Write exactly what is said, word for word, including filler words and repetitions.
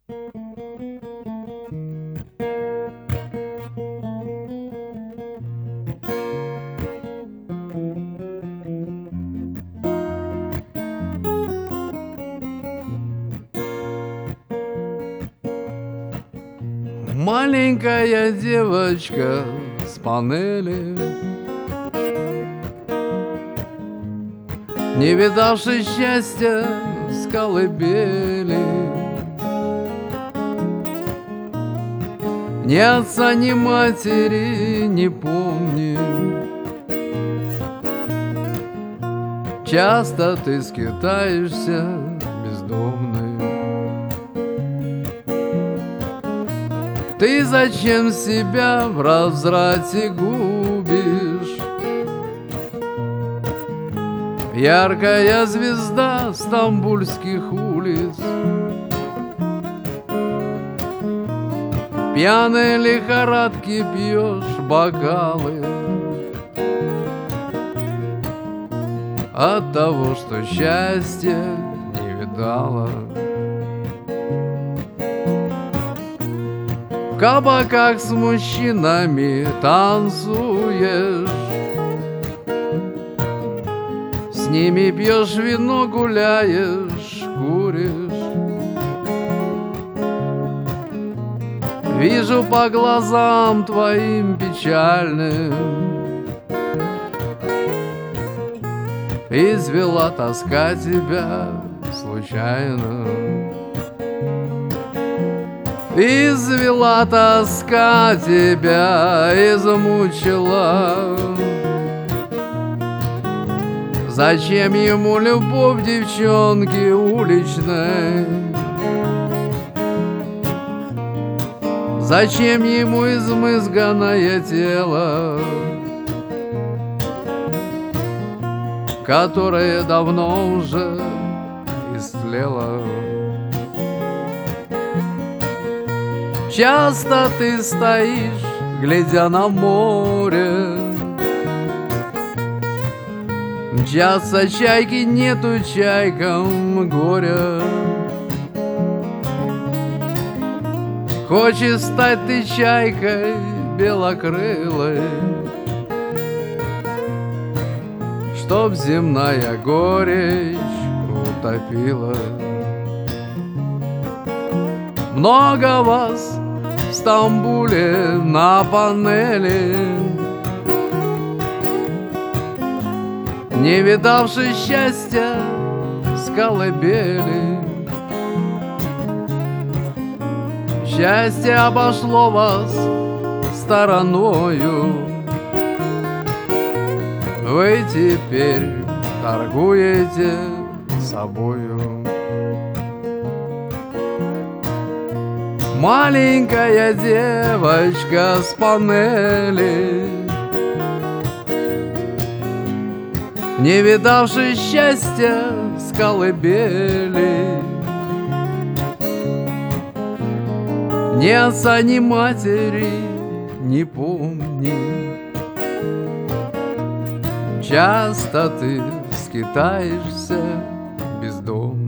Маленькая девочка с панели, не видавший счастья с колыбели, ни отца, ни матери не помни. Часто ты скитаешься бездомный. Ты зачем себя в разврате губишь? Яркая звезда стамбульских улиц, пьяной лихорадки пьешь бокалы от того, что счастья не видала. В кабаках с мужчинами танцуешь, с ними пьешь вино, гуляешь, куришь. Вижу по глазам твоим печальным, извела тоска тебя случайно. Извела тоска тебя, измучила. Зачем ему любовь девчонки уличной? Зачем ему измызганное тело, которое давно уже истлело? Часто ты стоишь, глядя на море, мчатся чайки, нету чайкам горя. Хочешь стать ты чайкой белокрылой, чтоб земная горечь утопила. Много вас в Стамбуле на панели, не видавший счастья с колыбели. Счастье обошло вас стороною, вы теперь торгуете собою. Маленькая девочка с панели, не видавший счастья с колыбели, ни отца, ни матери не помни. Часто ты скитаешься бездомный.